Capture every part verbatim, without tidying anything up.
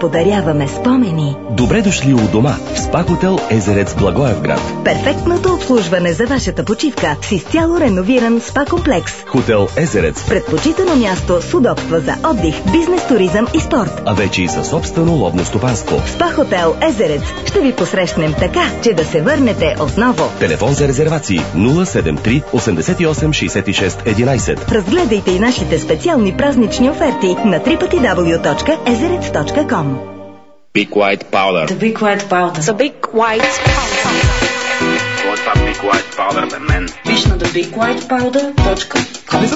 подаряваме спомени. Добре дошли у дома в СПА хотел Езерец, Благоевград. Перфектното обслужване за вашата почивка с изцяло реновиран СПА комплекс. Хотел Езерец. Предпочитано място с удобства за отдих, бизнес, туризъм и спорт. А вече и със собствено ловно стопанство. СПА хотел Езерец. Ще ви посрещнем така, че да се върнете отново. Телефон за резервации нула седем три осемдесет и осем шейсет и шест единайсет. Разгледайте и нашите специални празнични оферти на дабъл ю дабъл ю дабъл ю точка езерец точка ком. Big White Powder. The Big White Powder. The Big White Powder. What's up, Big White Powder, man? Виж на the big white powder точка com.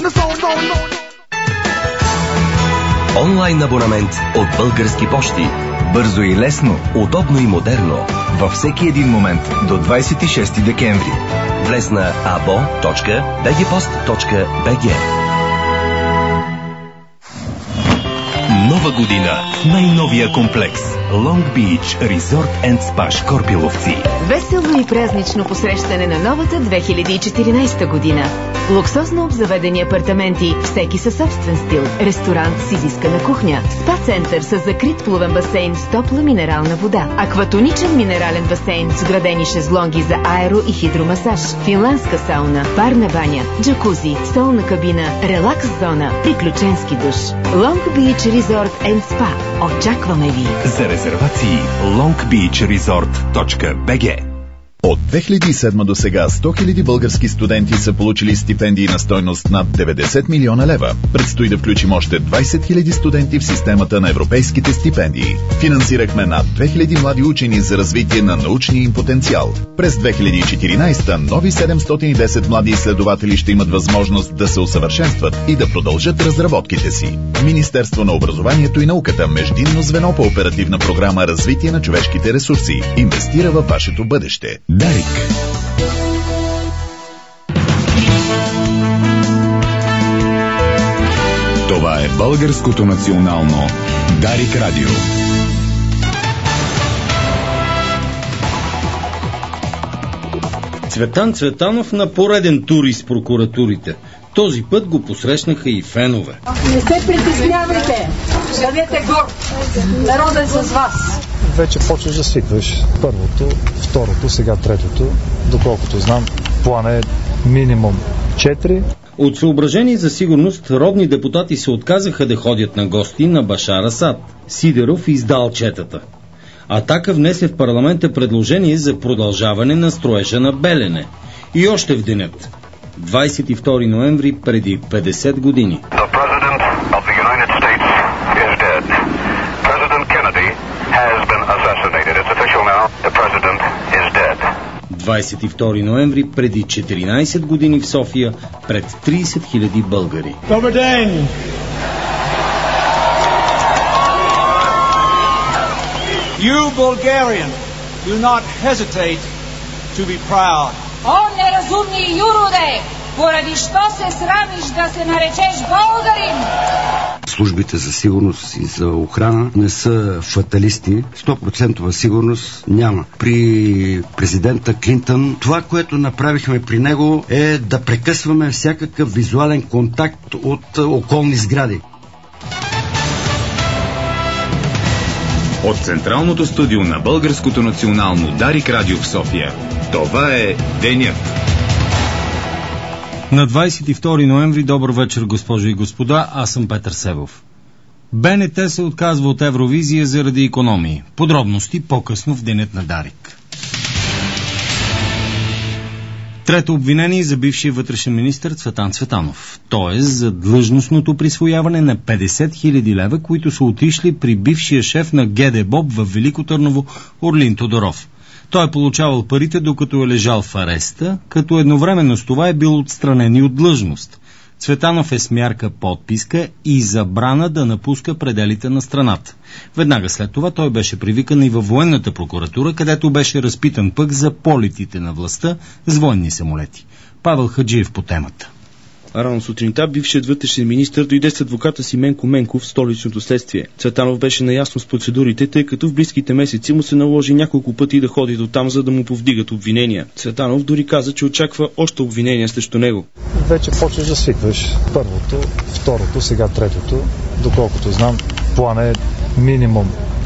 Онлайн абонамент от Български пощи. Бързо и лесно, удобно и модерно. Във всеки един момент до двайсет и шести декември. Влез на abo точка би джи пост точка би джи. Нова година в най-новия комплекс Long Beach Resort and Spa Шкорпиловци. Весело и празнично посрещане на новата две хиляди и четиринайсета година. Луксозно обзаведени апартаменти, всеки със собствен стил, ресторант с изискана кухня, спа-център с закрит плувен басейн с топла минерална вода, акватоничен минерален басейн с градени шезлонги за аеро и хидромасаж, финландска сауна, парна баня, джакузи, столна кабина, релакс зона, приключенски душ. Long Beach Resort and Spa. Очакваме ви! За резервации long beach resort точка би джи. От две хиляди и седма до сега сто хиляди български студенти са получили стипендии на стойност над деветдесет милиона лева. Предстои да включим още двайсет хиляди студенти в системата на европейските стипендии. Финансирахме над две хиляди млади учени за развитие на научния им потенциал. През две хиляди и четиринайсета нови седемстотин и десет млади изследователи ще имат възможност да се усъвършенстват и да продължат разработките си. Министерство на образованието и науката, междинно звено по оперативна програма Развитие на човешките ресурси, инвестира във вашето бъдеще. Дарик. Това е Българското национално Дарик Радио. Цветан Цветанов на пореден тур из прокуратурите. Този път го посрещнаха и фенове. Не се притеснявайте! Бъдете горд! Народът е с вас! Вече почваш да свикваш. Първото, второто, сега третото. Доколкото знам, план е минимум четири. От съображение за сигурност, родни депутати се отказаха да ходят на гости на Башар Асад. Сидеров издал четата. Атака внесе в парламента предложение за продължаване на строежа на Белене. И още в денят. двайсет и втори ноември преди петдесет години. двайсет и втори ноември преди четиринайсет години в София пред трийсет хиляди българи. Добър ден! You Bulgarian do not hesitate to be proud. О, неразумни юроде! Поради що се срамиш да се наречеш българин? Службите за сигурност и за охрана не са фаталисти. сто процента сигурност няма. При президента Клинтън това, което направихме при него, е да прекъсваме всякакъв визуален контакт от околни сгради. От централното студио на Българското национално Дарик Радио в София. Това е денят. На двайсет и втори ноември, добър вечер, госпожи и господа, аз съм Петър Себов. БНТ се отказва от Евровизия заради икономии. Подробности по-късно в денят на Дарик. Трето обвинение за бившия вътрешен министър Цветан Цветанов. Т.е. за длъжностното присвояване на петдесет хиляди лева, които са отишли при бившия шеф на ГДБОП в Велико Търново Орлин Тодоров. Той е получавал парите, докато е лежал в ареста, като едновременно с това е бил отстранен и от длъжност. Цветанов е с мярка подписка и забрана да напуска пределите на страната. Веднага след това той беше привикан и във военната прокуратура, където беше разпитан пък за полетите на властта с военни самолети. Павел Хаджиев по темата. Рано сутринта бившият вътрешен министър дойде с адвоката си Менко Менков в столичното следствие. Цветанов беше наясно с процедурите, тъй като в близките месеци му се наложи няколко пъти да ходи до там, за да му повдигат обвинения. Цветанов дори каза, че очаква още обвинения срещу него. Вече почваш да свикваш. Първото, второто, сега третото. Доколкото знам, план е минимум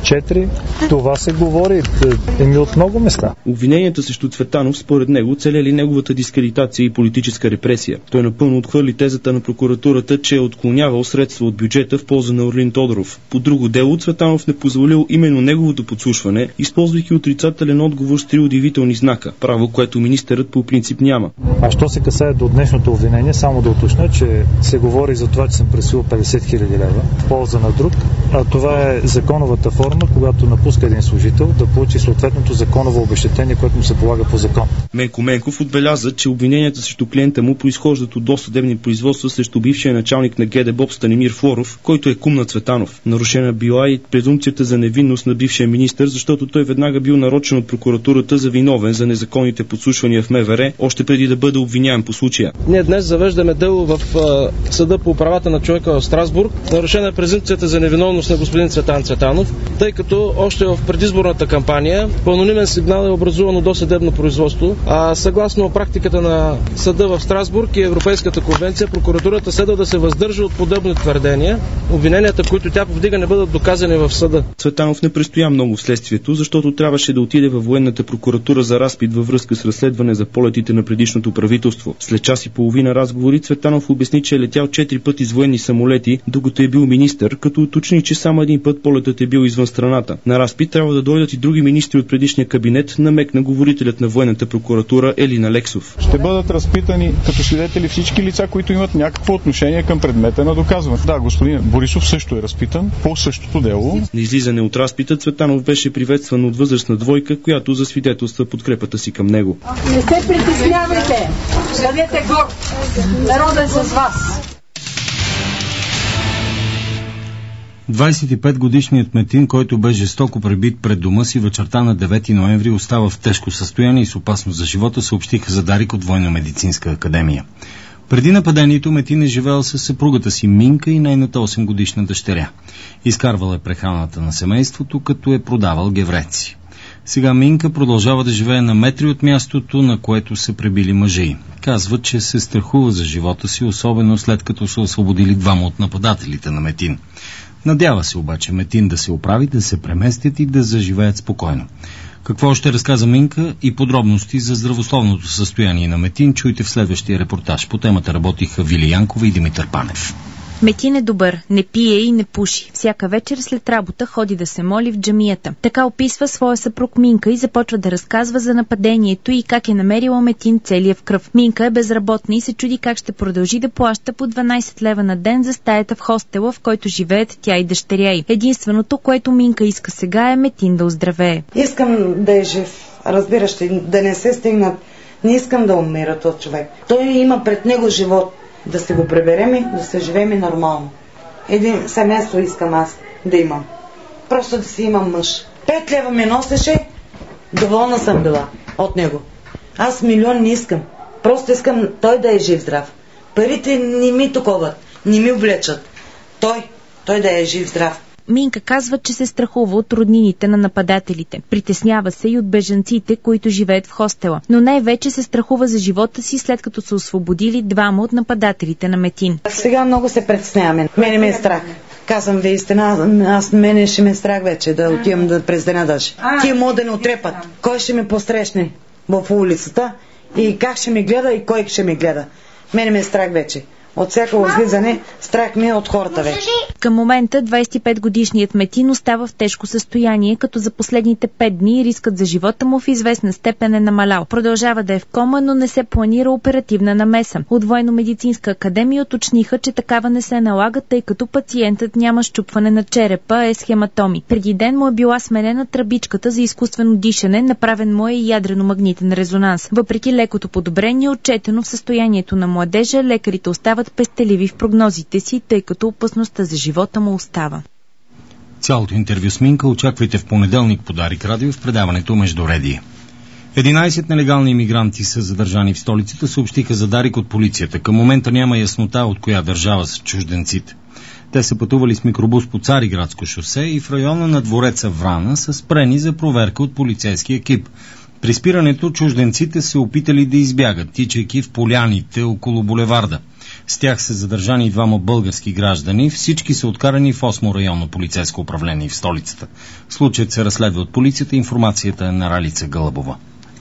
четири. Това се говори еми от много места. Обвиненията срещу Цветанов, според него, целели неговата дискредитация и политическа репресия. Той напълно отхвърли тезата на прокуратурата, че е отклонявал средства от бюджета в полза на Орлин Тодоров. По друго дело, Цветанов не позволил именно неговото подслушване, използвайки отрицателен отговор с три удивителни знака, право, което министърът по принцип няма. А що се касае до днешното обвинение, само да уточня, че се говори за това, че съм пресил петдесет хиляди лева в полза на друг, а това е законовата форма, когато напуска един служител да получи съответното законово обезщетение, което му се полага по закон. Менко Менков отбеляза, че обвиненията срещу клиента му произхождат от досъдебни производства срещу бившия началник на ГДБОП Станимир Флоров, който е кум на Цветанов. Нарушена била и презумпцията за невинност на бившия министър, защото той веднага бил нарочен от прокуратурата за виновен за незаконните подслушвания в МВР, още преди да бъде обвиняем по случая. Ние днес завеждаме дело в а, съда по правата на човека в Страсбург. Нарушена е презумпцията за невиновност на господин Цветан Цветанов, тъй като още в предизборната кампания по анонимен сигнал е образувано досъдебно производство, а съгласно практиката на съда в Страсбург и Европейската конвенция, прокуратурата следва да се въздържа от подобни твърдения. Обвиненията, които тя повдига, не бъдат доказани в съда. Цветанов не престоя много в следствието, защото трябваше да отиде във военната прокуратура за разпит във връзка с разследване за полетите на предишното правителство. След час и половина разговори Цветанов обясни, че е летял четири пъти с военни самолети, докато е бил министър, като уточни, че само един път полетът е бил извън страната. На разпит трябва да дойдат и други министри от предишния кабинет, намекна говорителят на военната прокуратура Елина Лексов. Ще бъдат разпитани като свидетели всички лица, които имат някакво отношение към предмета на доказване. Да, господин Борисов също е разпитан по същото дело. На излизане от разпита Цветанов беше приветстван от възрастна двойка, която засвидетелства подкрепата си към него. Не се притеснявайте! Бъдете горд! Народът е с вас! двадесет и пет годишният Метин, който бе жестоко пребит пред дома си вечерта на девети ноември, остава в тежко състояние и с опасност за живота, съобщиха за Дарик от Военно-медицинска академия. Преди нападението Метин е живеел с съпругата си Минка и нейната осемгодишна дъщеря. Изкарвал е прехраната на семейството, като е продавал гевреци. Сега Минка продължава да живее на метри от мястото, на което са пребили мъжа й. Казва, че се страхува за живота си, особено след като са освободили двама от нападателите на Метин. Надява се обаче Метин да се оправи, да се преместят и да заживеят спокойно. Какво още разказа Минка и подробности за здравословното състояние на Метин, чуйте в следващия репортаж. По темата работиха Вили Янкова и Димитър Панев. Метин е добър, не пие и не пуши. Всяка вечер след работа ходи да се моли в джамията. Така описва своя съпруг Минка и започва да разказва за нападението и как е намерила Метин целия в кръв. Минка е безработна и се чуди как ще продължи да плаща по дванадесет лева на ден за стаята в хостела, в който живеят тя и дъщеря й. Единственото, което Минка иска сега, е Метин да оздравее. Искам да е жив, разбираш, да не се стигнат. Не искам да умира този човек. Той има пред него живот. Да се го преберем и да се живеем нормално. Един семейство искам аз да имам. Просто да си имам мъж. Пет лева ми носеше, доволна съм била от него. Аз милион не искам. Просто искам той да е жив-здрав. Парите не ми токоват, не ми влечат. Той, той да е жив-здрав. Минка казва, че се страхува от роднините на нападателите. Притеснява се и от бежанците, които живеят в хостела. Но най-вече се страхува за живота си, след като са освободили двама от нападателите на Метин. Сега много се притесняваме. Мене ме е страх. Казвам ви истина, аз мене ще ме е страх вече да отивам да през деня даже. Тия могат да не отрепат. Кой ще ме посрещне в улицата и как ще ме гледа и кой ще ме гледа. Мене ме е страх вече. От всяко излизане страх ми е от хората вече. Към момента двадесет и пет годишният Метин остава в тежко състояние, като за последните пет дни рискът за живота му в известна степен е намалял. Продължава да е в кома, но не се планира оперативна намеса. От Военно-медицинска академия уточниха, че такава не се налага, тъй като пациентът няма счупване на черепа, а е с хематоми. Преди ден му е била сменена тръбичката за изкуствено дишане, направен му е и ядрено-магнитен резонанс. Въпреки лекото подобрение, отчетено в състоянието на младежа, лекарите остават пестеливи в прогнозите си, тъй като опасността за живота му остава. Цялото интервю с Минка очаквайте в понеделник по Дарик Радио в предаването Междуредие. единадесет нелегални имигранти са задържани в столицата, съобщиха за Дарик от полицията. Към момента няма яснота от коя държава са чужденците. Те са пътували с микробус по Цариградско шосе и в района на двореца Врана са спрени за проверка от полицейски екип. При спирането чужденците се опитали да избягат, тичайки в поляните около булеварда. С тях са задържани двама български граждани. Всички са откарани в осмо районно полицейско управление в столицата. Случаят се разследва от полицията. Информацията е на Ралица Гълъбова.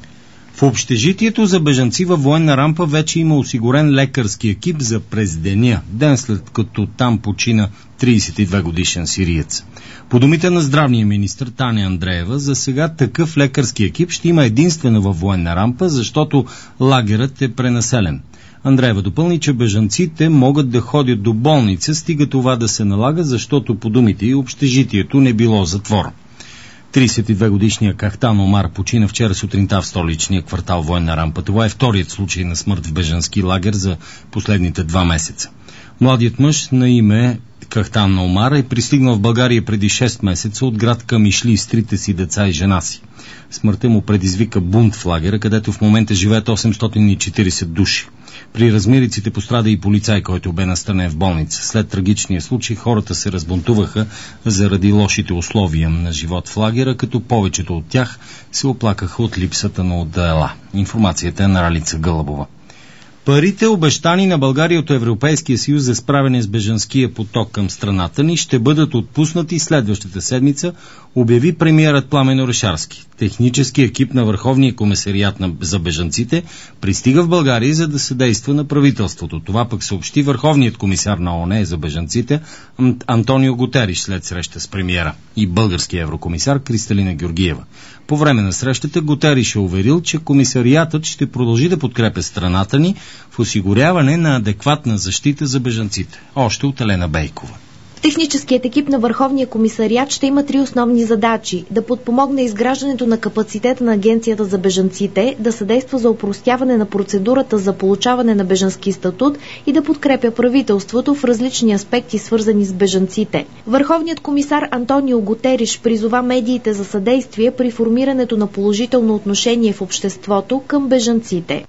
В общежитието за бежанци във военна рампа вече има осигурен лекарски екип за през деня, ден след като там почина тридесет и две годишен сириец. По думите на здравния министър Таня Андреева, за сега такъв лекарски екип ще има единствено във военна рампа, защото лагерът е пренаселен. Андреева допълни, че бежанците могат да ходят до болница, стига това да се налага, защото по думите и общежитието не било затвор. тридесет и две годишният Кахтан Омар почина вчера сутринта в столичния квартал военна рампа. Това е вторият случай на смърт в бежански лагер за последните два месеца. Младият мъж на име Кахтан Омар е пристигнал в България преди шест месеца от град Камишли с трите си деца и жена си. Смъртта му предизвика бунт в лагера, където в момента живеят осемстотин и четиридесет души. При размириците пострада и полицай, който бе настанен в болница. След трагичния случай хората се разбунтуваха заради лошите условия на живот в лагера, като повечето от тях се оплакаха от липсата на отдела. Информацията е на Ралица Гълъбова. Парите, обещани на България от Европейския съюз за справяне с бежанския поток към страната ни, ще бъдат отпуснати следващата седмица, обяви премиерът Пламен Орешарски. Технически екип на Върховния комисариат за бежанците пристига в България, за да съдейства на правителството. Това пък съобщи Върховният комисар на ООН за бежанците Антонио Гутериш след среща с премиера и българския еврокомисар Кристалина Георгиева. По време на срещата Гутериш е уверил, че комисариатът ще продължи да подкрепя страната ни в осигуряване на адекватна защита за бежанците. Още от Елена Бейкова. Техническият екип на Върховния комисариат ще има три основни задачи: да подпомогне изграждането на капацитета на Агенцията за бежанците, да съдейства за опростяване на процедурата за получаване на бежански статут и да подкрепя правителството в различни аспекти, свързани с бежанците. Върховният комисар Антонио Гутериш призова медиите за съдействие при формирането на положително отношение в обществото към бежанците.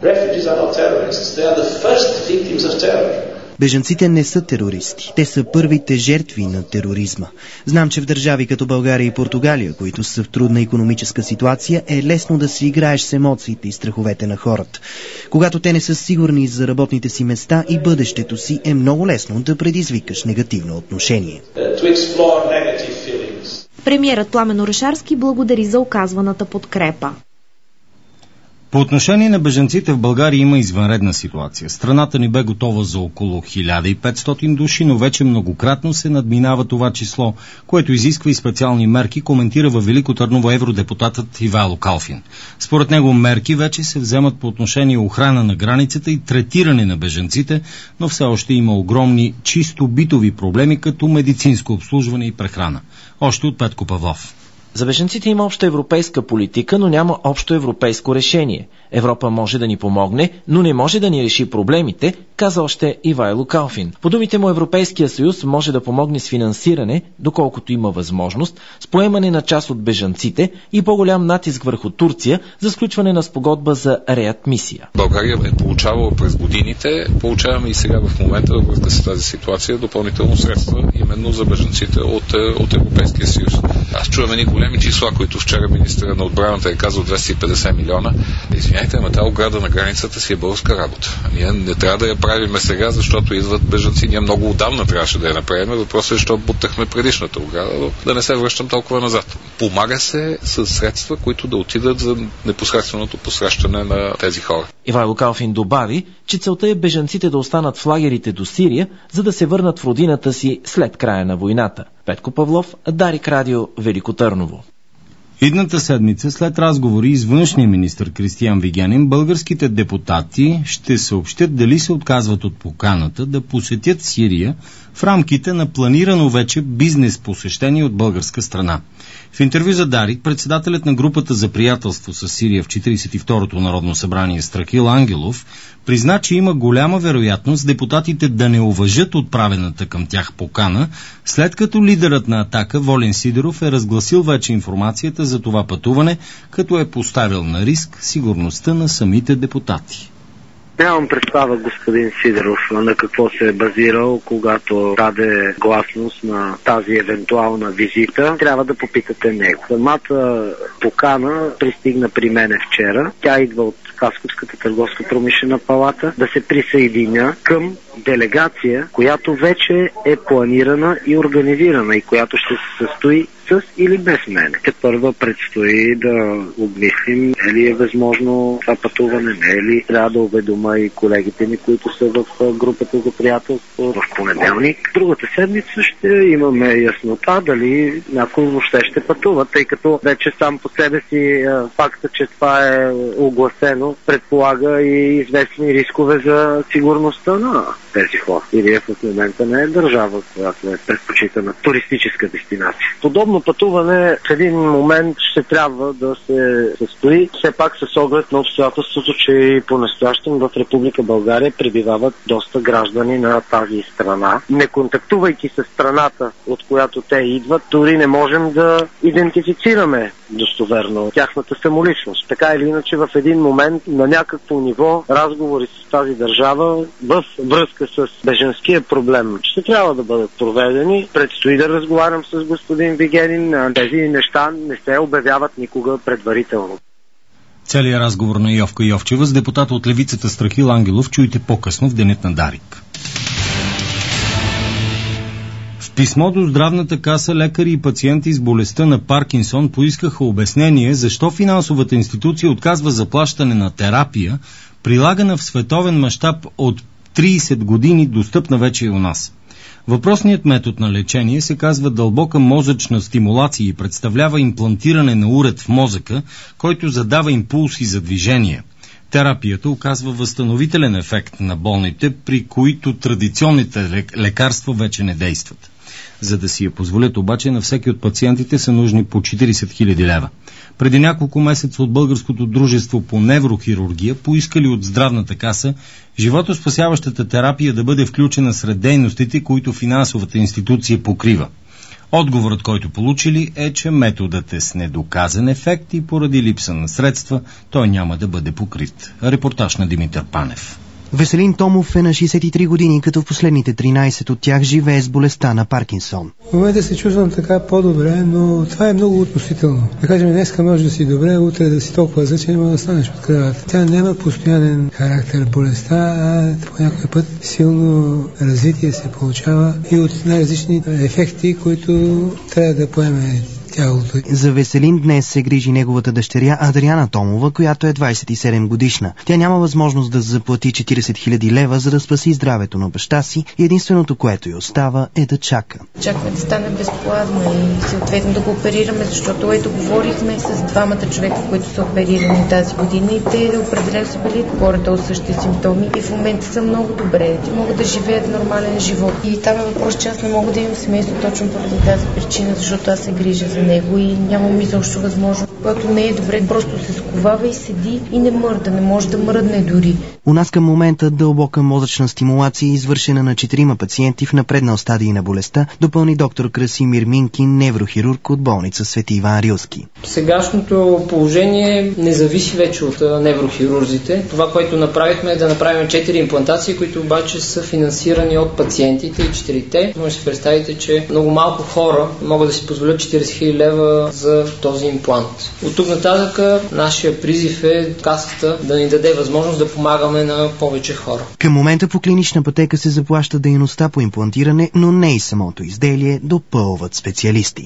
Бежанците не са терористи. Те са първите жертви на тероризма. Знам, че в държави като България и Португалия, които са в трудна икономическа ситуация, е лесно да си играеш с емоциите и страховете на хората. Когато те не са сигурни за работните си места и бъдещето си, е много лесно да предизвикаш негативно отношение. Премиерът Пламен Орешарски благодари за оказваната подкрепа. По отношение на бежанците в България има извънредна ситуация. Страната ни бе готова за около хиляда и петстотин души, но вече многократно се надминава това число, което изисква и специални мерки, коментира във Велико Търново евродепутатът Ивайло Калфин. Според него мерки вече се вземат по отношение охрана на границата и третиране на бежанците, но все още има огромни чисто битови проблеми, като медицинско обслужване и прехрана. Още от Петко Павлов. За бежанците има обща европейска политика, но няма общо европейско решение. Европа може да ни помогне, но не може да ни реши проблемите, каза още Ивайло Калфин. По думите му, Европейския съюз може да помогне с финансиране, доколкото има възможност, с поемане на част от бежанците и по-голям натиск върху Турция за сключване на спогодба за реадмисия. България е получавала през годините, получаваме и сега в момента във връзка с тази ситуация допълнително средства именно за бежанците от, от Европейския съюз. Аз чувам едни големи числа, които вчера министъра на отбраната е казал двеста и петдесет милиона. Извиняйте, ама тази ограда на границата си е българска работа. Ние не трябва да я правиме сега, защото идват бежанци. Ние много отдавна трябваше да я направим. Въпросът е, защото бутахме предишната ограда, да не се връщам толкова назад. Помага се с средства, които да отидат за непосредственото посрещане на тези хора. Ивайло Калфин добави, че целта е бежанците да останат в лагерите до Сирия, за да се върнат в родината си след края на войната. Петко Павлов, Дарик Радио, Велико Търново. Идната седмица, след разговори с външния министър Кристиан Вигенин, българските депутати ще съобщят дали се отказват от поканата да посетят Сирия в рамките на планирано вече бизнес посещение от българска страна. В интервю за Дарик, председателят на групата за приятелство с Сирия в четиридесет и второто Народно събрание Страхил Ангелов призна, че има голяма вероятност депутатите да не уважат отправената към тях покана, след като лидерът на Атака Волен Сидеров е разгласил вече информацията за това пътуване, като е поставил на риск сигурността на самите депутати. Нямам представа господин Сидеров на какво се е базирал, когато даде гласност на тази евентуална визита. Трябва да попитате него. Самата покана пристигна при мене вчера. Тя идва от Хасковската търговско-промишлена палата да се присъединя към делегация, която вече е планирана и организирана и която ще се състои с или без мене. Те първа предстои да обмислим е ли е възможно това пътуване, не е ли. Трябва да уведома и колегите ми, които са в групата за приятелство в понеделник. Другата седмица ще имаме яснота дали някой въобще ще пътува, тъй като вече сам по себе си факта, че това е огласено, предполага и известни рискове за сигурността на тези хора. Или в момента не е държава, която е предпочитана туристическа дестинация. Подобно пътуване в един момент ще трябва да се състои, все пак с оглед на обстоятелството, че и по-настоящем в Република България пребивават доста граждани на тази страна. Не контактувайки с страната, от която те идват, дори не можем да идентифицираме достоверно тяхната самоличност. Така или иначе в един момент на някакво ниво разговори с тази държава в връзка с бежанския проблем ще трябва да бъдат проведени. Предстои да разговарям с господин Вигенин. Тези неща не се обявяват никога предварително. Целият разговор на Йовка Йовчева с депутата от левицата Страхил Ангелов чуйте по-късно в Денят на Дарик. В писмо до здравната каса лекари и пациенти с болестта на Паркинсон поискаха обяснение защо финансовата институция отказва заплащане на терапия, прилагана в световен мащаб от трийсет години, достъпна вече и у нас. Въпросният метод на лечение се казва дълбока мозъчна стимулация и представлява имплантиране на уред в мозъка, който задава импулси за движение. Терапията оказва възстановителен ефект на болните, при които традиционните лекарства вече не действат. За да си я позволят обаче, на всеки от пациентите са нужни по четирийсет хиляди лева. Преди няколко месеца от Българското дружество по неврохирургия поискали от здравната каса животоспасяващата терапия да бъде включена сред дейностите, които финансовата институция покрива. Отговорът, който получили, е, че методът е с недоказан ефект и поради липса на средства той няма да бъде покрит. Репортаж на Димитър Панев. Веселин Томов е на шейсет и три години, като в последните тринайсет от тях живее с болестта на Паркинсон. В момента се чувствам така по-добре, но това е много относително. Да кажем, днеска може да си добре, утре да си толкова зле, че не може да станеш от кръвата. Тя няма постоянен характер болестта, а по някой път силно развитие се получава и от най-различни ефекти, които трябва да поеме тялото. За Веселин днес се грижи неговата дъщеря Адриана Томова, която е двайсет и седем годишна. Тя няма възможност да заплати четирийсет хиляди лева, за да спаси здравето на баща си и единственото, което й остава, е да чака. Чакаме да стане безплатно и съответно да го оперираме, защото ето говорихме с двамата човека, които са оперирани тази година и те определено са били горе-долу същите симптоми и в момента са много добре. Те могат да живеят нормален живот. И там е въпрос, че аз не мога да имам семейство точно поради тази причина, защото аз се грижа за него и нямам изобщо възможност. Когато не е добре, просто се сковава и седи и не мърда, не може да мръдне дори. У нас към момента дълбока мозъчна стимулация е извършена на четирима пациенти в напреднал стадий на болестта, допълни доктор Красимир Минкин, неврохирург от болница Свети Иван Рилски. Сегашното положение не зависи вече от неврохирурзите. Това, което направихме, е да направим четири имплантации, които обаче са финансирани от пациентите и четирите. Може да си представите, че много малко хора могат да си позволят четирийсет хиляди лева за този имплант. От тук нататък нашия призив е касата да ни даде възможност да помагаме на повече хора. Към момента по клинична пътека се заплаща дейността по имплантиране, но не и самото изделие, допълват специалисти.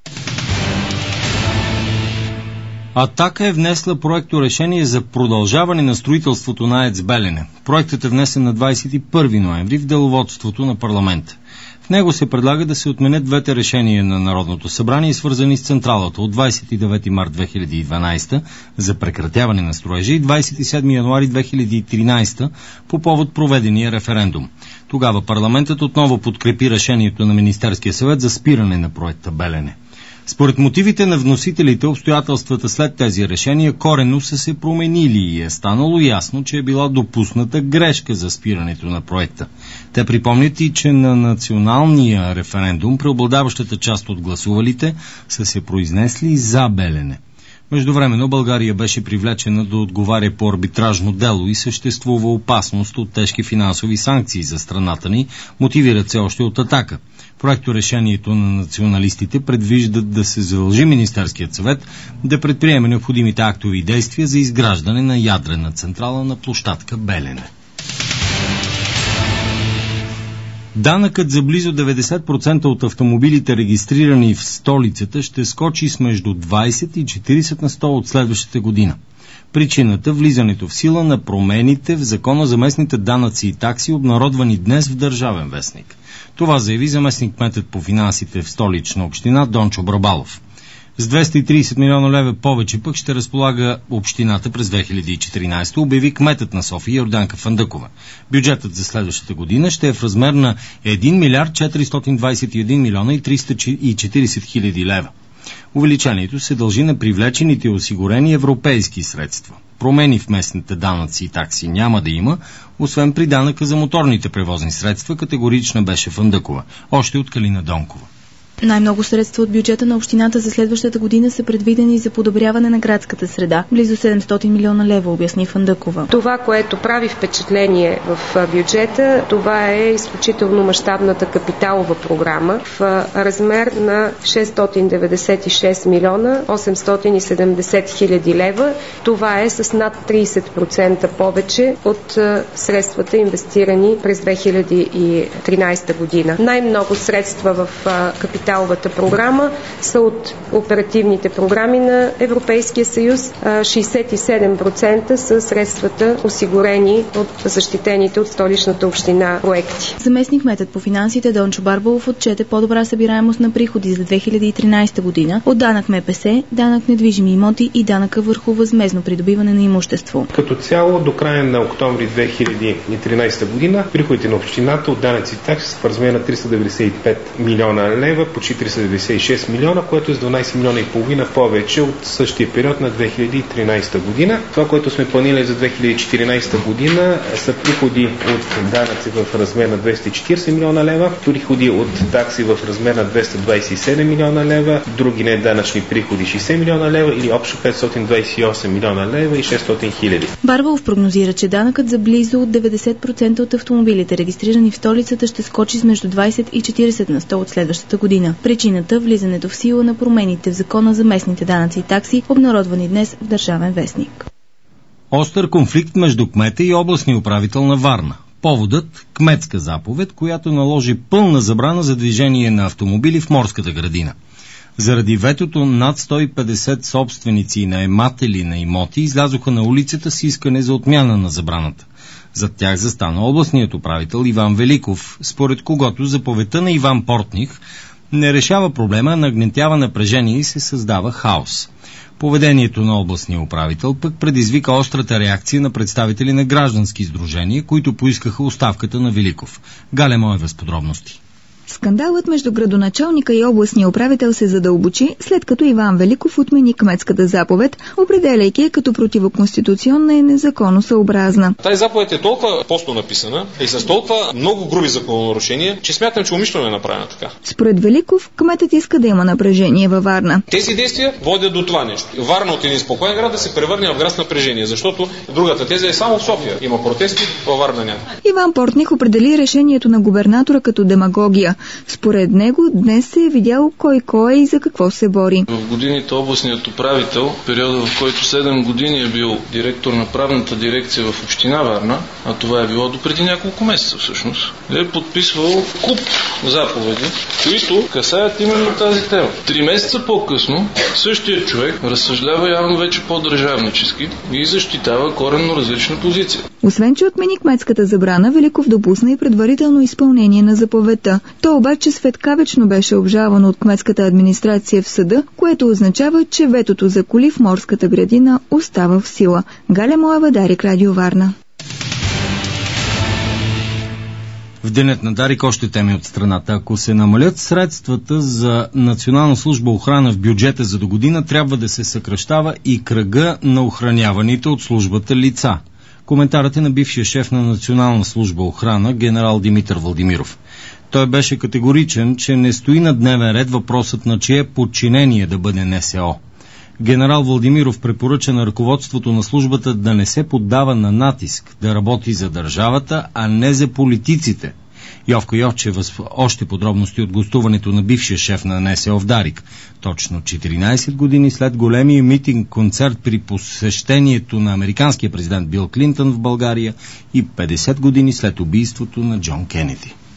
Атака е внесла проекто решение за продължаване на строителството на АЕЦ Белене. Проектът е внесен на двайсет и първи ноември в деловодството на парламента. В него се предлага да се отменят двете решения на Народното събрание, свързани с централата от двайсет и девети март две хиляди и дванайсета за прекратяване на строежа и двайсет и седми януари две хиляди и тринайсета по повод проведения референдум. Тогава парламентът отново подкрепи решението на Министерския съвет за спиране на проекта Белене. Според мотивите на вносителите, обстоятелствата след тези решения коренно са се променили и е станало ясно, че е била допусната грешка за спирането на проекта. Те припомнят и, че на националния референдум преобладаващата част от гласувалите са се произнесли за Белене. Междувременно България беше привлечена да отговаря по арбитражно дело и съществува опасност от тежки финансови санкции за страната ни, мотивират се още от Атака. Проекторешението на националистите предвиждат да се задължи Министерският съвет да предприеме необходимите актови действия за изграждане на ядрена централа на площадка Белене. Данъкът за близо деветдесет процента от автомобилите, регистрирани в столицата, ще скочи с между двайсет и четирийсет на сто от следващата година. Причината – влизането в сила на промените в Закона за местните данъци и такси, обнародвани днес в Държавен вестник. Това заяви заместник-кметът по финансите в Столична община Дончо Брабалов. С двеста и трийсет милиона лева повече пък ще разполага общината през две хиляди и четиринайсета, обяви кметът на София Йорданка Фандъкова. Бюджетът за следващата година ще е в размер на един милиард четиристотин двайсет и един милиона и триста и четирийсет хиляди лева. Увеличението се дължи на привлечените и осигурени европейски средства. Промени в местните данъци и такси няма да има, освен при данъка за моторните превозни средства, категорична беше Фандъкова, още от Калина Донкова. Най-много средства от бюджета на общината за следващата година са предвидени за подобряване на градската среда. Близо седемстотин милиона лева, обясни Фандъкова. Това, което прави впечатление в бюджета, това е изключително мащабната капиталова програма в размер на шестстотин деветдесет и шест милиона осемстотин и седемдесет хиляди лева. Това е с над трийсет процента повече от средствата, инвестирани през две хиляди и тринайсета година. Най-много средства в капиталовата програма са от оперативните програми на Европейския съюз. шейсет и седем процента са средствата, осигурени от защитените от Столичната община проекти. Заместник-кметът по финансите Дончо Барбалов отчете по-добра събираемост на приходи за две хиляди и тринайсета година от данък М П С, данък недвижими имоти и данъка върху възмездно придобиване на имущество. Като цяло до края на октомври две хиляди и тринайсета година приходите на общината от данъци и такси са в размер на триста деветдесет и пет милиона лева, почти триста деветдесет и шест милиона, което е с дванайсет милиона и половина повече от същия период на две хиляди и тринайсета година. Това, което сме планирали за две хиляди и четиринайсета година, са приходи от данъци в размер на двеста и четирийсет милиона лева, приходи от такси в размер на двеста двайсет и седем милиона лева, други неданъчни приходи шейсет милиона лева или общо петстотин двайсет и осем милиона лева и шестстотин хиляди. Барбалов прогнозира, че данъкът за близо деветдесет процента от автомобилите, регистрирани в столицата, ще скочи с между двайсет и четирийсет на сто от следващата година. Причината – влизането в сила на промените в Закона за местните данъци и такси, обнародвани днес в Държавен вестник. Остър конфликт между кмета и областния управител на Варна. Поводът – кметска заповед, която наложи пълна забрана за движение на автомобили в Морската градина. Заради ветото над сто и петдесет собственици и наематели на имоти излязоха на улицата с искане за отмяна на забраната. Зад тях застана областният управител Иван Великов, според когото заповедта на Иван Портних не решава проблема, нагнетява напрежение и се създава хаос. Поведението на областния управител пък предизвика острата реакция на представители на граждански сдружения, които поискаха оставката на Великов. Галя Моева с подробности. Скандалът между градоначалника и областния управител се задълбочи, след като Иван Великов отмени кметската заповед, определяйки я като противоконституционна и незаконосъобразна. Тази заповед е толкова просто написана и с толкова много груби закононарушения, че смятам, че умишлено е направена така. Според Великов, кметът иска да има напрежение във Варна. Тези действия водят до това нещо. Варна от един спокоен град да се превърне в град с напрежение, защото другата теза е само в София. Има протести, във Варна няма. Иван Портних определи решението на губернатора като демагогия. Според него днес се е видял кой кой е и за какво се бори. В годините областният управител, периода в който седем години е бил директор на правната дирекция в община Варна, а това е било до преди няколко месеца всъщност, е подписвал куп заповеди, които касаят именно тази тема. Три месеца по-късно същия човек разсъждава явно вече по-държавнически и защитава коренно различна позиция. Освен че отмени кметската забрана, Великов допусна и предварително изпълнение на заповедта. То обаче светкавечно беше обжалвано от кметската администрация в съда, което означава, че ветото за коли в Морската градина остава в сила. Галя Моева, Дарик, Радио Варна. В денят на Дарик още теми от страната. Ако се намалят средствата за Национална служба охрана в бюджета за до година, трябва да се съкращава и кръга на охраняваните от службата лица. Коментарът е на бившия шеф на Национална служба охрана, генерал Димитър Владимиров. Той беше категоричен, че не стои на дневен ред въпросът на чие подчинение да бъде Н С О. Генерал Владимиров препоръча на ръководството на службата да не се поддава на натиск, да работи за държавата, а не за политиците. Йовка Йовчева с още подробности от гостуването на бившия шеф на Н С О в Дарик. Точно четиринайсет години след големия митинг-концерт при посещението на американския президент Бил Клинтън в България и петдесет години след убийството на Джон Кенеди.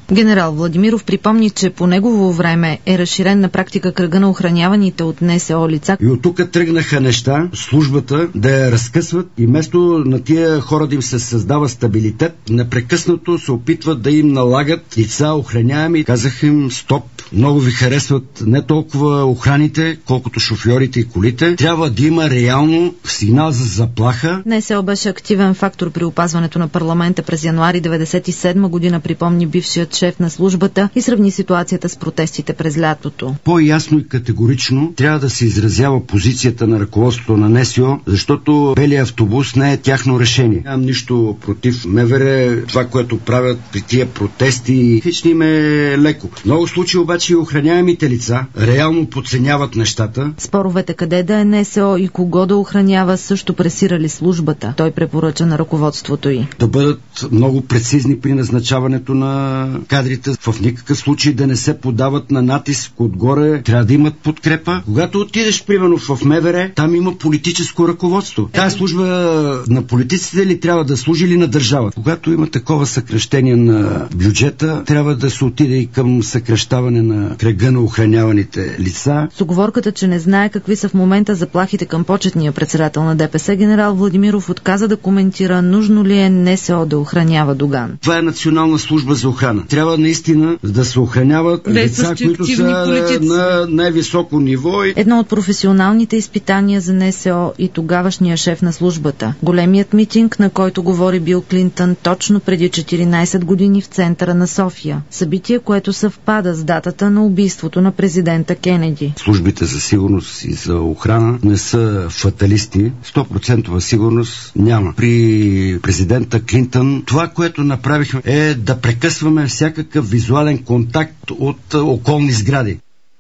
Генерал Владимиров припомни, че по негово време е разширен на практика кръга на охраняваните от НСО лица. И от тук тръгнаха неща, службата да я разкъсват и вместо на тия хора да им се създава стабилитет, непрекъснато се опитват да им налагат лица охраняеми. Казах им: стоп, много ви харесват не толкова охраните, колкото шофьорите и колите. Трябва да има реално сигнал за заплаха. НСО беше активен фактор при опазването на парламента през януари деветдесет и седма година, припомни бившият шеф на службата и сравни ситуацията с протестите през лятото. По-ясно и категорично трябва да се изразява позицията на ръководството на НСО, защото белият автобус не е тяхно решение. Нямам нищо против МВР, това, което правят при тия протести, хич им е леко. В много случаи обаче и охраняемите лица реално подценяват нещата. Споровете къде да е НСО и кого да охранява също пресирали службата. Той препоръча на ръководството й да бъдат много прецизни при назначаването на кадрите, в никакъв случай да не се подават на натиск отгоре, трябва да имат подкрепа. Когато отидеш, примерно, в МВР, там има политическо ръководство. Тая служба на политиците ли трябва да служи или на държавата? Когато има такова съкращение на бюджета, трябва да се отиде и към съкращаване на кръга на охраняваните лица. С уговорката, че не знае какви са в момента заплахите към почетния председател на ДПС, генерал Владимиров отказа да коментира нужно ли е НСО да охранява Доган. Това е национална служба за охрана. Трябва наистина да се охраняват лица, които са политици на най-високо ниво. Едно от професионалните изпитания за НСО и тогавашния шеф на службата. Големият митинг, на който говори Бил Клинтън точно преди четиринайсет години в центъра на София. Събитие, което съвпада с датата на убийството на президента Кенеди. Службите за сигурност и за охрана не са фаталисти. сто процента сигурност няма. При президента Клинтън това, което направихме, е да прекъсваме всякакъв визуален контакт от околни сгради.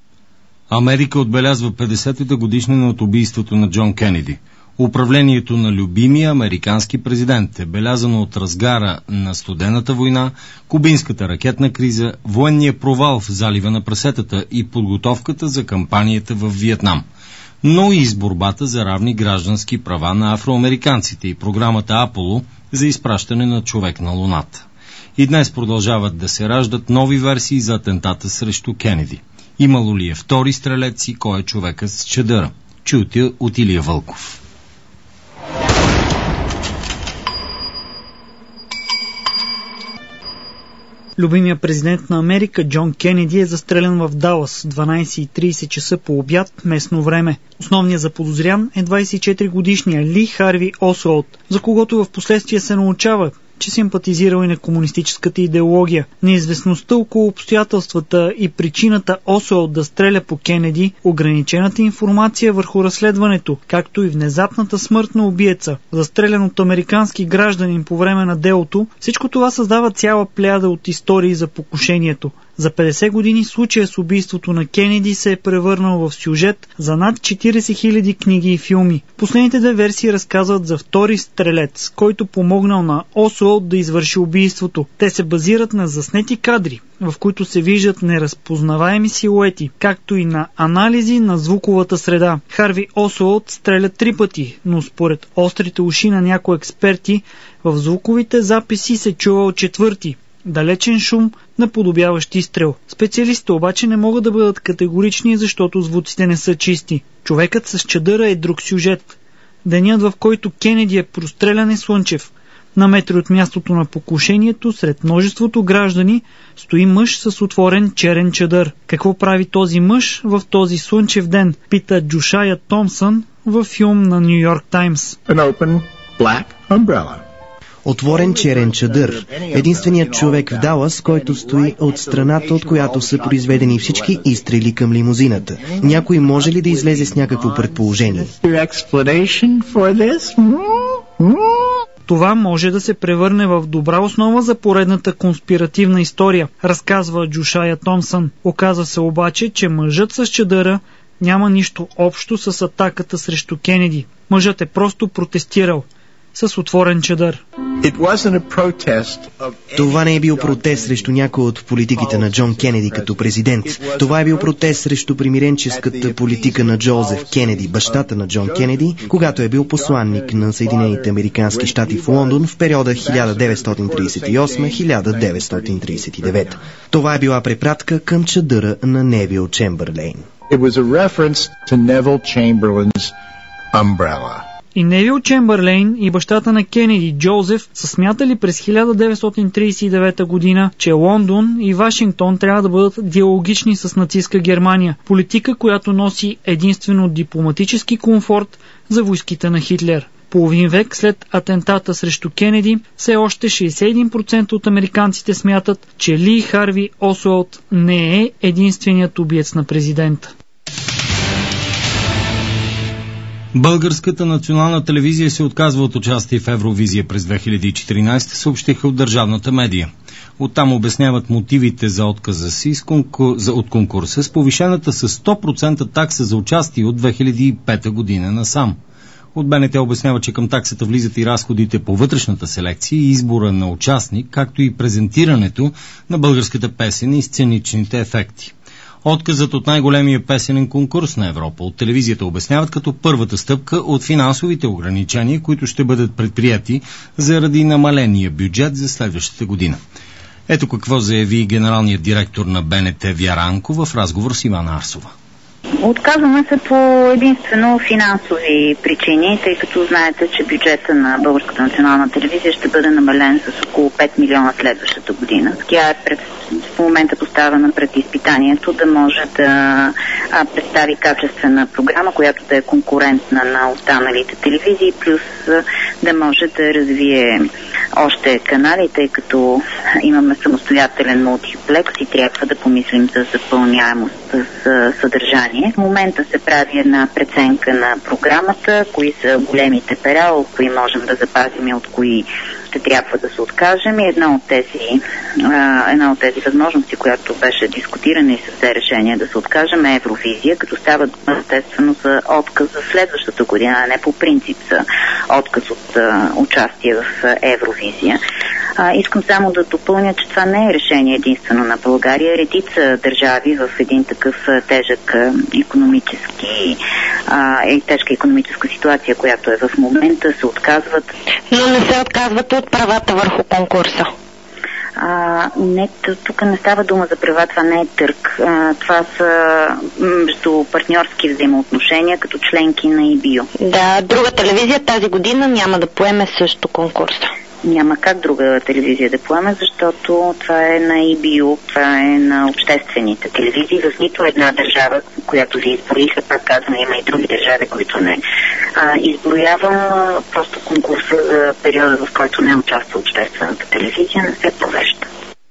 Америка отбелязва петдесетата годишнина от убийството на Джон Кенеди. Управлението на любимия американски президент е белязано от разгара на студената война, кубинската ракетна криза, военния провал в залива на прасетата и подготовката за кампанията в Виетнам, но и с борбата за равни граждански права на афроамериканците и програмата Аполо за изпращане на човек на Луната. И днес продължават да се раждат нови версии за атентата срещу Кенеди. Имало ли е втори стрелец и кой е човекът с чадъра? Чуйте от Илия Вълков. Любимият президент на Америка Джон Кенеди е застрелян в Далас в дванайсет и трийсет часа по обяд местно време. Основният заподозрян е двайсет и четири годишния Ли Харви Осуолд, за когото в последствие се научава, че симпатизирал и на комунистическата идеология. Неизвестността около обстоятелствата и причината Осуолд да стреля по Кенеди, ограничената информация върху разследването, както и внезапната смърт на убиеца, застрелян от американски гражданин по време на делото, всичко това създава цяла плеяда от истории за покушението. За петдесет години случая с убийството на Кенеди се е превърнал в сюжет за над четирийсет хиляди книги и филми. Последните две версии разказват за втори стрелец, който помогнал на Осуолд да извърши убийството. Те се базират на заснети кадри, в които се виждат неразпознаваеми силуети, както и на анализи на звуковата среда. Харви Осуолд стреля три пъти, но според острите уши на някои експерти, в звуковите записи се чувал четвърти. Далечен шум, наподобяващ изстрел. Специалистите обаче не могат да бъдат категорични, защото звуците не са чисти. Човекът с чадъра е друг сюжет. Денят, в който Кенеди е прострелян, е слънчев. На метри от мястото на покушението, сред множеството граждани, стои мъж с отворен черен чадър. Какво прави този мъж в този слънчев ден? Пита Джушая Томсън във филм на Ню Йорк Таймс. An open black umbrella. Отворен черен чадър. Единственият човек в Далас, който стои от страната, от която са произведени всички изстрели към лимузината. Някой може ли да излезе с някакво предположение? Това може да се превърне в добра основа за поредната конспиративна история, разказва Джушая Томсън. Оказва се обаче, че мъжът с чадъра няма нищо общо с атаката срещу Кенеди. Мъжът е просто протестирал. с отворен чадър. Това не е бил протест срещу някой от политиките на Джон Кенеди като президент. Това е бил протест срещу примиренческата политика на Джозеф Кенеди, бащата на Джон Кенеди, когато е бил посланник на Съединените американски щати в Лондон в периода хиляда деветстотин тридесет и осма до хиляда деветстотин тридесет и девета. Това е била препратка към чадъра на Невил Чембърлейн. It was a reference to Neville Chamberlain's umbrella. И Невил Чембърлейн и бащата на Кенеди, Джозеф, са смятали през хиляда деветстотин тридесет и девета година, че Лондон и Вашингтон трябва да бъдат диалогични с нацистка Германия, политика, която носи единствено дипломатически комфорт за войските на Хитлер. Половин век след атентата срещу Кенеди, все още шейсет и един процента от американците смятат, че Ли Харви Осуалд не е единственият убиец на президента. Българската национална телевизия се отказва от участие в Евровизия през две хиляди и четиринадесета, съобщиха от държавната медия. Оттам обясняват мотивите за отказа си от конкурса с повишената с сто процента такса за участие от две хиляди и пета година насам. От БНТ обяснява, че към таксата влизат и разходите по вътрешната селекция и избора на участник, както и презентирането на българската песен и сценичните ефекти. Отказът от най-големия песенен конкурс на Европа от телевизията обясняват като първата стъпка от финансовите ограничения, които ще бъдат предприяти заради намаления бюджет за следващата година. Ето какво заяви генералният директор на БНТ Вяра Анкова в разговор с Ивана Арсова. Отказваме се по единствено финансови причини, тъй като знаете, че бюджета на Българската национална телевизия ще бъде намален с около пет милиона следващата година. Тя е пред, в момента поставена пред изпитанието да може да а, представи качествена програма, която да е конкурентна на останалите телевизии, плюс а, да може да развие още канали, тъй като имаме самостоятелен мултиплекс и трябва да помислим за запълняемост с съдържание. В момента се прави една преценка на програмата, кои са големите пера, от кои можем да запазим и от кои ще трябва да се откажем. И една от тези, а, една от тези възможности, която беше дискутирана и се взе решение да се откажем, е Евровизия, като става естествено за отказ за следващата година, а не по принцип за отказ от а, участие в Евровизия. А, искам само да допълня, че това не е решение единствено на България. Редица държави в един такъв тежък икономически а, и тежка икономическа ситуация, която е в момента, се отказват. Но не се отказват от правата върху конкурса. А, не, тук не става дума за права, това не е търг. А, това са между партньорски взаимоотношения като членки на И Би О. Да, друга телевизия тази година няма да поеме също конкурса. Няма как друга телевизия да поеме, защото това е на И Би О, това е на обществените телевизии. В нито една държава, която ви изброиха, пак казвам, има и други държави, които не. А, изброявам а, просто конкурса за периода, в който не участва обществената телевизия, не се провежда.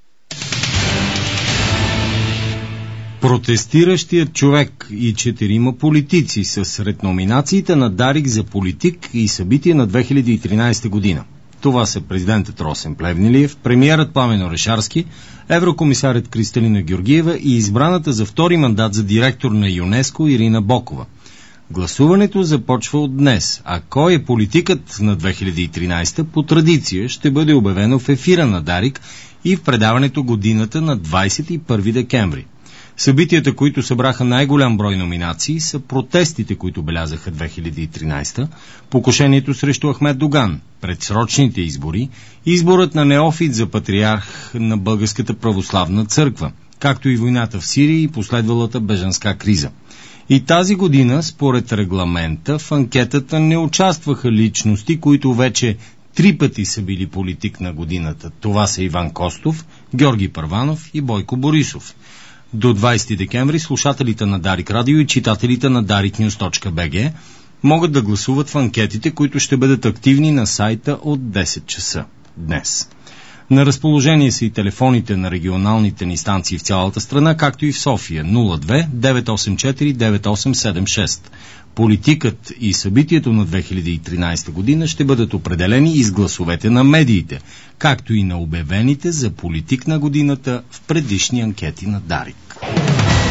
Протестиращият човек и четирима политици са сред номинациите на Дарик за политик и събитие на две хиляди и тринадесета година. Това са президентът Росен Плевнелиев, премиерът Пламен Орешарски, еврокомисарят Кристалина Георгиева и избраната за втори мандат за директор на ЮНЕСКО Ирина Бокова. Гласуването започва от днес, а кой е политикът на две хиляди и тринадесета по традиция ще бъде обявено в ефира на Дарик и в предаването Годината на двадесет и първи декември. Събитията, които събраха най-голям брой номинации, са протестите, които белязаха две хиляди и тринадесета, покушението срещу Ахмед Доган, предсрочните избори, изборът на неофит за патриарх на Българската православна църква, както и войната в Сирия и последвалата бежанска криза. И тази година, според регламента, в анкетата не участваха личности, които вече три пъти са били политик на годината. Това са Иван Костов, Георги Първанов и Бойко Борисов. До двадесети декември слушателите на Дарик Радио и читателите на дарик нюз точка би джи могат да гласуват в анкетите, които ще бъдат активни на сайта от десет часа днес. На разположение са и телефоните на регионалните ни станции в цялата страна, както и в София нула две девет осем четири девет осем седем шест. Политикът и събитието на две хиляди и тринадесета година ще бъдат определени и с гласовете на медиите, както и на обявените за политик на годината в предишни анкети на Дарик.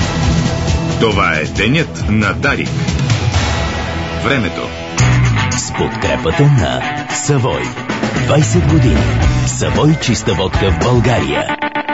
Това е денят на Дарик. Времето. с подкрепата на Савой. двайсет години. Савой чиста водка в България.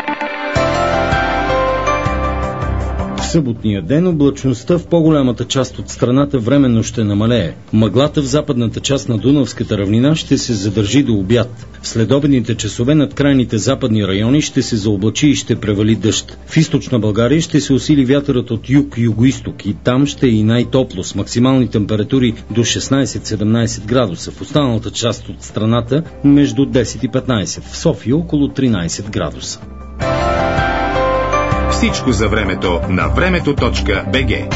В съботния ден облачността в по-голямата част от страната временно ще намалее. Мъглата в западната част на Дунавската равнина ще се задържи до обяд. В следобедните часове над крайните западни райони ще се заоблачи и ще превали дъжд. В източна България ще се усили вятърът от юг-югоизток и там ще е и най-топло с максимални температури до шестнайсет-седемнайсет градуса. В останалата част от страната между десет и петнайсет. В София около тринайсет градуса. Всичко за времето на времето точка би джи.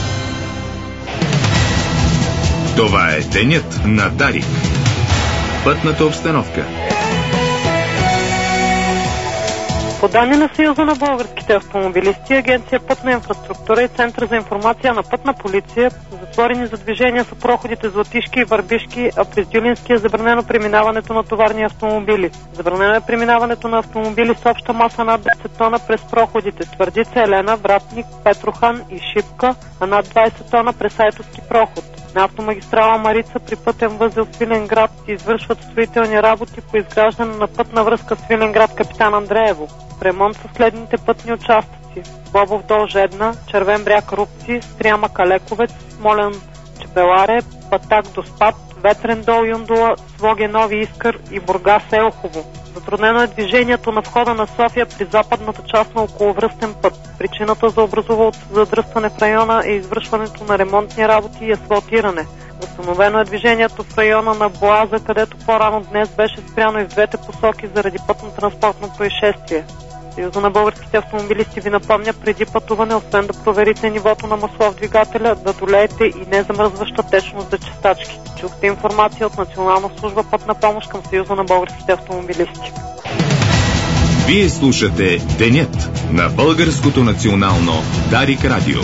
Това е денят на Дарик. Пътната обстановка. По данни на Съюза на българските автомобилисти, Агенция Пътна инфраструктура и Център за информация на Пътна полиция затворени за движение са проходите Златишки и Върбишки, а през Дюлински е забранено преминаването на товарни автомобили. Забранено е преминаването на автомобили с обща маса над десет тона през проходите Твърдица, Елена, Вратник, Петрохан и Шипка, а над двайсет тона през Айтовски проход. На автомагистрала Марица при пътен възел Свиленград извършват строителни работи по изграждане на пътна връзка Свиленград Капитан Андреево. В ремонт са следните пътни участъци: Бобов дол Жедна, Червен бряг Рупци, Стряма Калековец, Смолен Чепеларе, Батак до Спад, Ветрен дол Юндула, Своге Нови Искър и Бургас Елхово. Затруднено е движението на входа на София при западната част на околовръстен път. Причината за образувалото задръстване в района е извършването на ремонтни работи и асфалтиране. Възстановено е движението в района на Боаза, където по-рано днес беше спряно и в двете посоки заради пътно-транспортно происшествие. Съюза на българските автомобилисти ви напомня преди пътуване, освен да проверите нивото на масло в двигателя, да долеете и незамръзваща течност за чистачки. Чухте информация от Национална служба Пътна помощ към Съюза на българските автомобилисти. Вие слушате Денят на Българското национално Дарик Радио.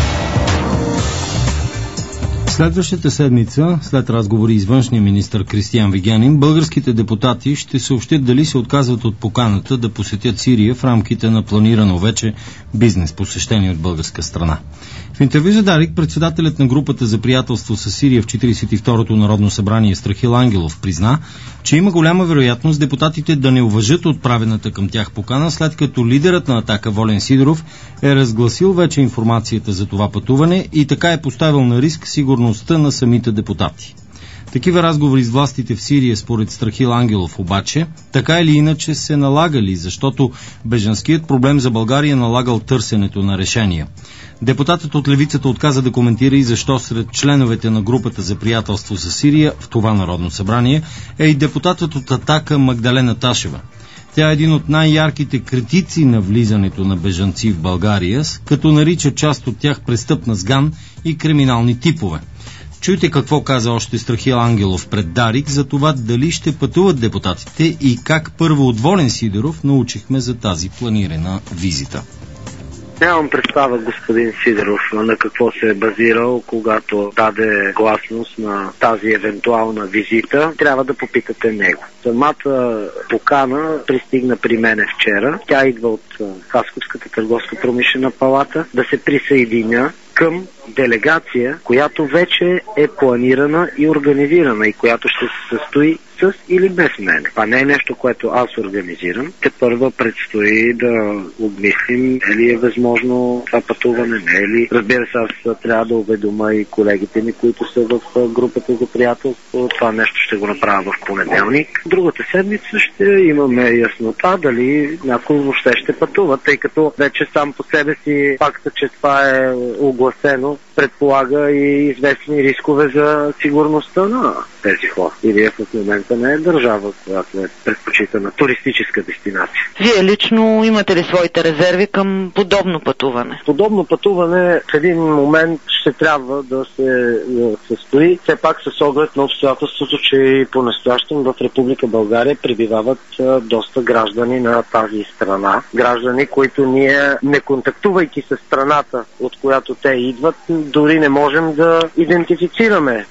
Следващата седмица, след разговори с външния министър Кристиан Вигенин, българските депутати ще съобщят дали се отказват от поканата да посетят Сирия в рамките на планирано вече бизнес посещение от българска страна. В интервю за Дарик председателят на групата за приятелство с Сирия в четирийсет и второто Народно събрание Страхил Ангелов призна, че има голяма вероятност депутатите да не уважат отправената към тях покана, след като лидерът на Атака Волен Сидеров е разгласил вече информацията за това пътуване и така е поставил на риск сигурността на самите депутати. Такива разговори с властите в Сирия, според Страхил Ангелов, обаче, така или иначе се налагали, защото бежанският проблем за България налагал търсенето на решения. Депутатът от левицата отказа да коментира и защо сред членовете на групата за приятелство с Сирия в това Народно събрание е и депутатът от Атака Магдалена Ташева. Тя е един от най-ярките критици на влизането на бежанци в България, като нарича част от тях престъпна сган и криминални типове. Чуйте какво каза още Страхил Ангелов пред Дарик за това дали ще пътуват депутатите и как първо от Волен Сидеров научихме за тази планирана визита. Нямам представа господин Сидеров на какво се е базирал, когато даде гласност на тази евентуална визита. Трябва да попитате него. Самата покана пристигна при мене вчера. Тя идва от Хасковската търговско-промишлена палата да се присъединя към делегация, която вече е планирана и организирана и която ще се състои с или без мен. Това не е нещо, което аз организирам. Те първа предстои да обмислим е ли е възможно това пътуване, не е ли. Разбира се, аз трябва да уведома и колегите ми, които са в групата за приятелство. Това нещо ще го направя в понеделник. Другата седмица ще имаме яснота дали някой въобще ще пътува, тъй като вече сам по себе си факта, че това е огласено, предполага и известни рискове за сигурността на тези хора. Сирия в момента не е държава, която е предпочитана туристическа дестинация. Вие лично имате ли своите резерви към подобно пътуване? Подобно пътуване в един момент ще трябва да се състои, все пак с оглед на обстоятелството, че и по-настоящем в Република България пребивават доста граждани на тази страна. Граждани, които ние, не контактувайки с страната, от която те идват, дори не можем да идентифицираме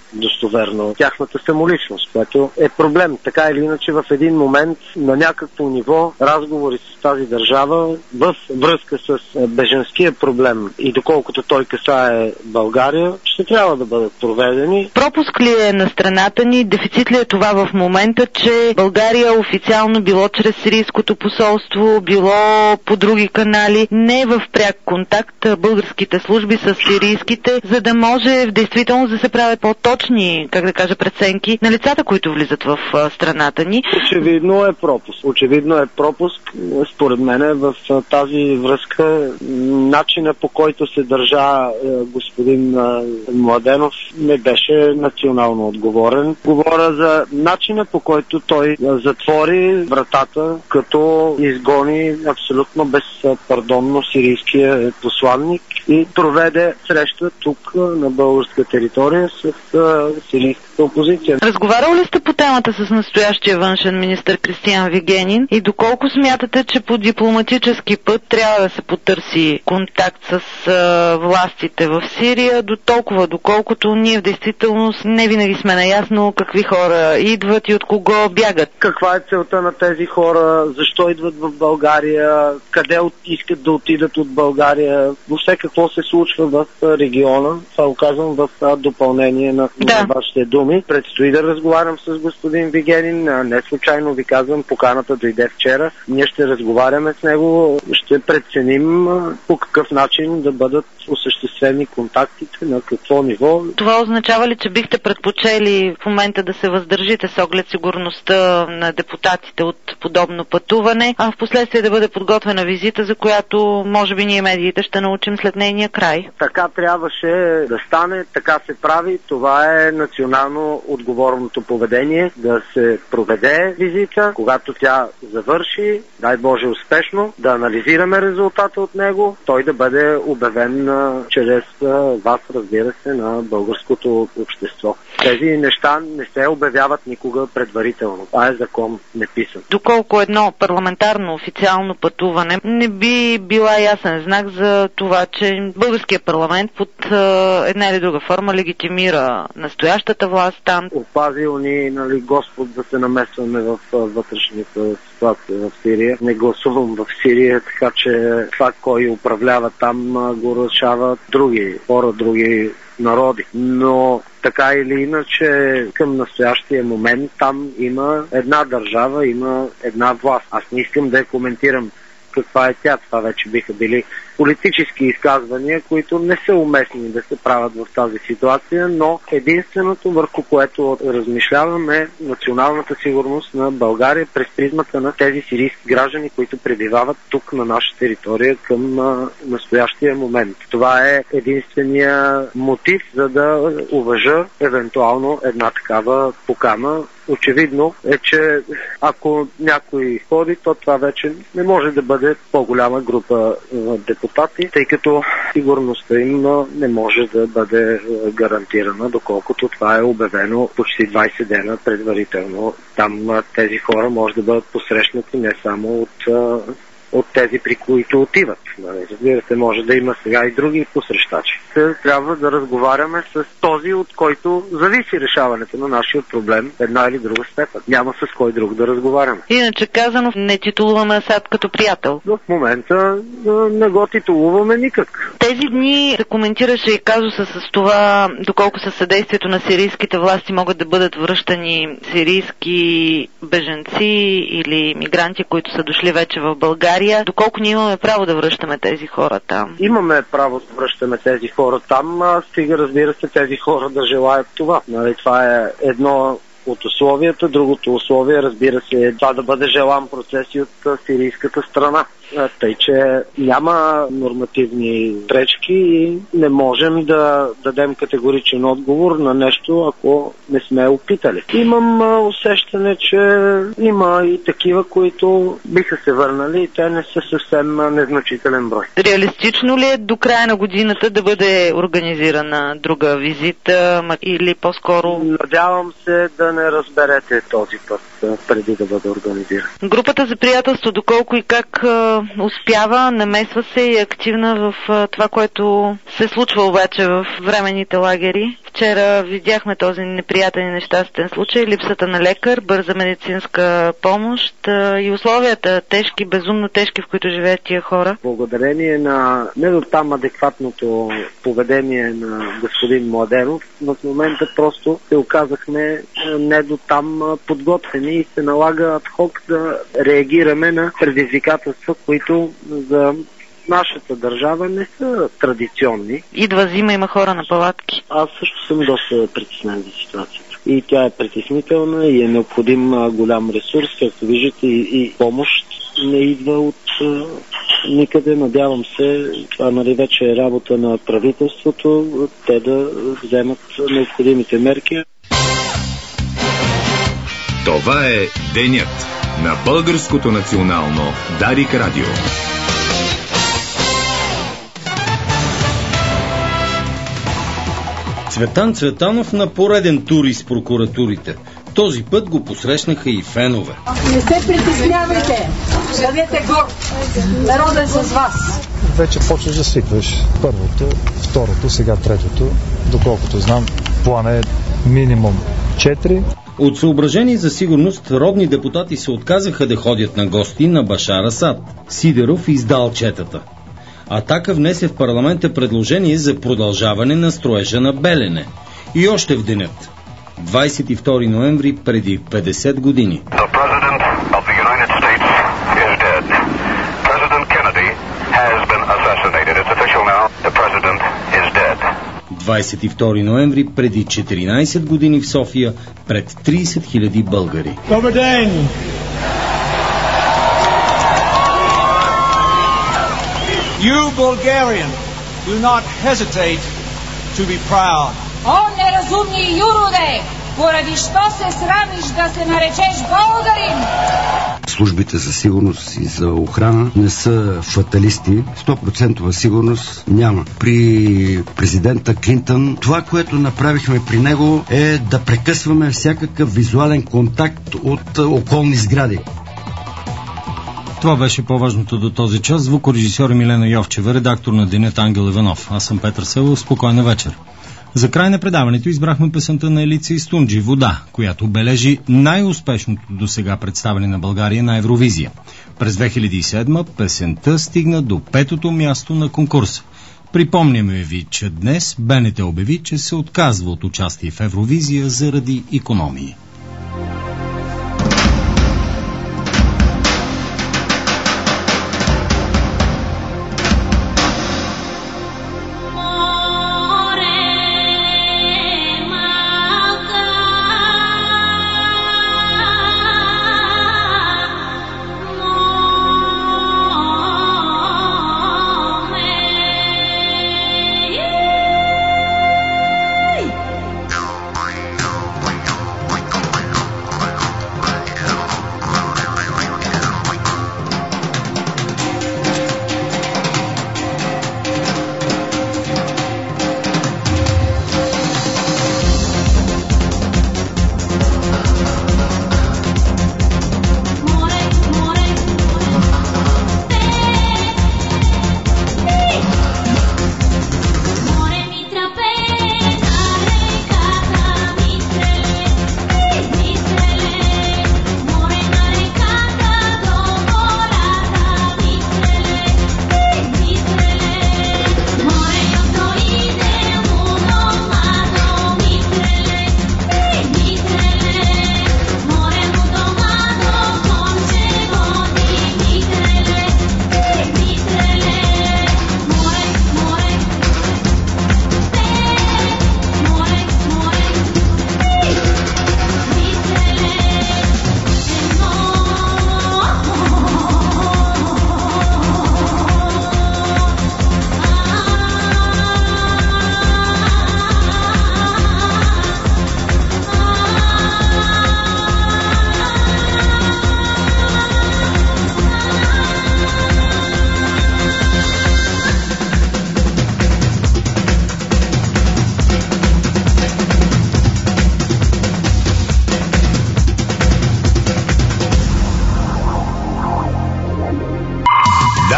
достоверно тяхната самоличност, което е проблем. Така или иначе в един момент на някакво ниво разговори с тази държава в връзка с бежанския проблем и доколкото той касае България, ще трябва да бъдат проведени. Пропуск ли е на страната ни? Дефицит ли е това в момента, че България официално, било чрез сирийското посолство, било по други канали, не е в пряк контакт българските служби с сирийските, за да може в действителност да се правят по-точни, как да кажа, преценки на лицата, които влизат в страната ни? Очевидно е пропуск. Очевидно е пропуск. Според мен в тази връзка начина, по който се държа господин Младенов, не беше национално отговорен. Говоря за начина, по който той затвори вратата, като изгони абсолютно безпардонно сирийския посланник и проведе среща тук на българска територия с сирийската опозиция. Разговарял ли сте по темата с настоящия външен министър Кристиан Вигенин и доколко смятате, че по дипломатически път трябва да се потърси контакт с а, властите в Сирия, до толкова доколкото ние в действителност не винаги сме наясно какви хора идват и от кого бягат? Каква е целта на тези хора? Защо идват в България? Къде от, искат да отидат от България? Въобще какво се случва в региона? Това го казвам в допълнение на, да. на вашите думи. Предстои да разговарям с господин Вигенин. Не случайно ви казвам, поканата дойде вчера. Ние ще разговаряме с него, ще преценим по какъв начин да бъдат осъществени контактите, на какво ниво. Това означава ли, че бихте предпочели в момента да се въздържите с оглед сигурността на депутатите от подобно пътуване, а в последствие да бъде подготвена визита, за която може би ние медиите ще научим след нейния край? Така трябваше да стане, така се прави. Това е национално отговорното поведение, да се проведе визита, когато тя завърши, дай Боже успешно, да анализираме резултата от него, той да бъде обявен а, чрез а, вас, разбира се, на българското общество. Тези неща не се обявяват никога предварително. Това е закон неписан. Доколко едно парламентарно официално пътуване не би била ясен знак за това, че българския парламент под а, една или друга форма легитимира настоящата власт там. Опазил ни, нали, Господ, да се намесваме в а, вътрешната ситуация в Сирия. Не гласувам в Сирия, така че това, кой управлява там, а, го решават други хора, други народи. Но така или иначе към настоящия момент там има една държава, има една власт. Аз не искам да я коментирам каква е тя. Това вече биха били политически изказвания, които не са уместни да се правят в тази ситуация, но единственото, върху което размишляваме, е националната сигурност на България през призмата на тези сирийски граждани, които пребивават тук на наша територия към а, настоящия момент. Това е единствения мотив, за да уважа евентуално една такава покана. Очевидно е, че ако някой ходи, то това вече не може да бъде по-голяма група депутати, тъй като сигурността им не може да бъде гарантирана, доколкото това е обявено почти двайсет дена предварително. Там тези хора може да бъдат посрещнати не само от от тези, при които отиват. Разбира се, може да има сега и други посрещачи. Трябва да разговаряме с този, от който зависи решаването на нашия проблем в една или друга степен. Няма с кой друг да разговаряме. Иначе казано, не титулуваме Асад като приятел. В момента не го титулуваме никак. Тези дни се коментираше и казуса с това, доколко със съдействието на сирийските власти могат да бъдат връщани сирийски беженци или мигранти, които са дошли вече в България. Доколко ние имаме право да връщаме тези хора там? Имаме право да връщаме тези хора там, а стига, разбира се, тези хора да желаят това. Нали, това е едно от условията. Другото условие, разбира се, е това да бъде желан процес и от сирийската страна. Тъй, че няма нормативни пречки и не можем да дадем категоричен отговор на нещо, ако не сме опитали. Имам усещане, че има и такива, които биха се върнали и те не са съвсем незначителен брой. Реалистично ли е до края на годината да бъде организирана друга визита или по-скоро? Надявам се да не разберете този път преди да бъде организиран. Групата за приятелство, доколко и как а, успява, намесва се и е активна в а, това, което се случва обаче в временните лагери. Вчера видяхме този неприятен и нещастен случай, липсата на лекар, бърза медицинска помощ а, и условията тежки, безумно тежки, в които живеят тия хора. Благодарение на не до там адекватното поведение на господин Младенов, в момента просто се оказахме не до там подготвени и се налага адхок да реагираме на предизвикателства, които за нашата държава не са традиционни. Идва зима, има хора на палатки. Аз също съм доста притеснен за ситуацията. И тя е притеснителна и е необходим голям ресурс, както виждате, и, и помощ не идва от а, никъде. Надявам се, това нали вече е работа на правителството, те да вземат необходимите мерки. Това е денят на Българското национално Дарик Радио. Цветан Цветанов на пореден тур из прокуратурите. Този път го посрещнаха и фенове. Не се притеснявайте! Бъдете горд! Народът е с вас! Вече почваш да свикваш. Първото, второто, сега третото. Доколкото знам, план е минимум четири. От съображение за сигурност, родни депутати се отказаха да ходят на гости на Башар Асад. Сидеров издал четата. Атака внесе в парламента предложение за продължаване на строежа на Белене. И още в денят. двадесет и втори ноември преди петдесет години. двадесет и втори ноември преди четиринадесет години в София пред тридесет хиляди българи. Добър ден! You Bulgarian do not hesitate to be proud. О, неразумни юроде! Поради що се срамиш да се наречеш българин? Службите за сигурност и за охрана не са фаталисти. сто процента сигурност няма. При президента Клинтън това, което направихме при него, е да прекъсваме всякакъв визуален контакт от околни сгради. Това беше по-важното до този час. Звукорежисьор Милена Йовчева, редактор на Денят Ангел Иванов. Аз съм Петър Селов. Спокойна вечер. За край на предаването избрахме песента на Елица и Стунджи «Вода», която бележи най-успешното досега представяне на България на Евровизия. През две хиляди и седма песента стигна до петото място на конкурса. Припомняме ви, че днес БНТ обяви, че се отказва от участие в Евровизия заради икономии.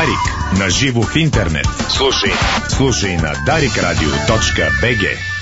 Дарик. На живо в интернет. Слушай. Слушай на дарик радио точка би джи.